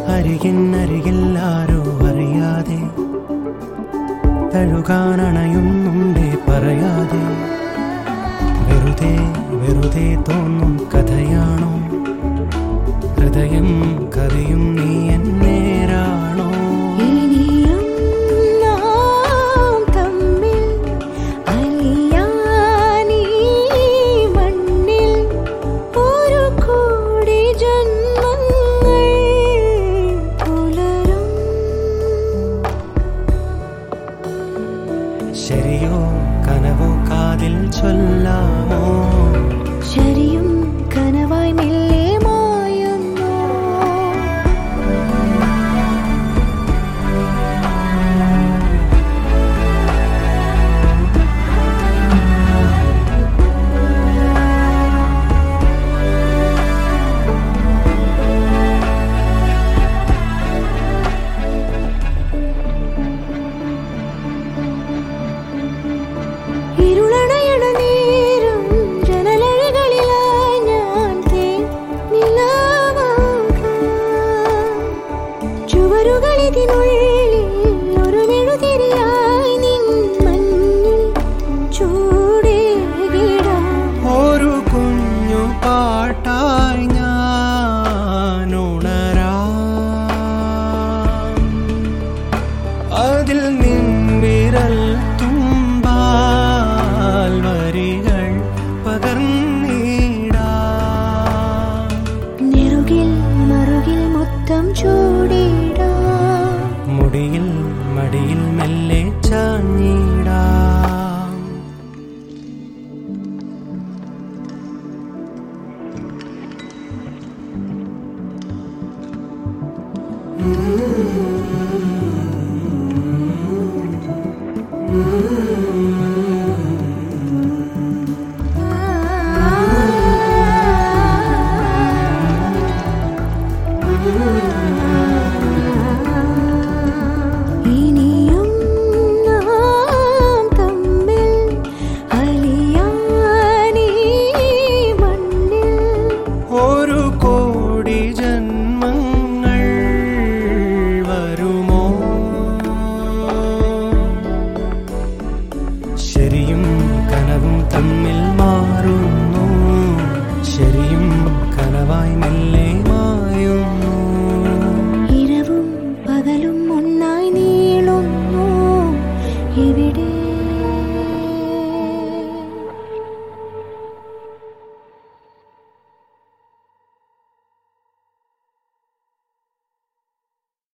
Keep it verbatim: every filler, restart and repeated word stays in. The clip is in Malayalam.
അരികിന്നരികിൽ ആരോ അറിയാതെ തഴുകാനണയുന്നുണ്ടേ പറയാതെ. വെറുതെ വെറുതെ തോന്നും കഥയാണോ, ഹൃദയം കരയും നീ എന്നേരാണോ? ശരിയോ കനവോ കാതിൽ ചൊല്ലാമോ? ശരിയും കനവായി മെല്ലെ മായുന്നു. ഇരുളണയണ നേരം ജനലഴകളിലായി ഞാൻ തേൻ നിലാവാകാം. ചുവരുകളിതിനുള്ളിൽ ഒരു മെഴുതിരിയായി നിൻ മഞ്ഞിൽ ചൂടേകിടാം. ഒരു കുഞ്ഞു പാട്ടായി ഞാൻ ഉണരാം, അതിൽ നിൻ വിരൽ തുമ്പാൽ വരികൾ പകർന്നിടാം. നെറുകിൽ മറുകിൽ മുത്തം ചൂടിടാം. മുടിയിൽ മടിയിൽ മെല്ലെ ചാഞ്ഞിടാം.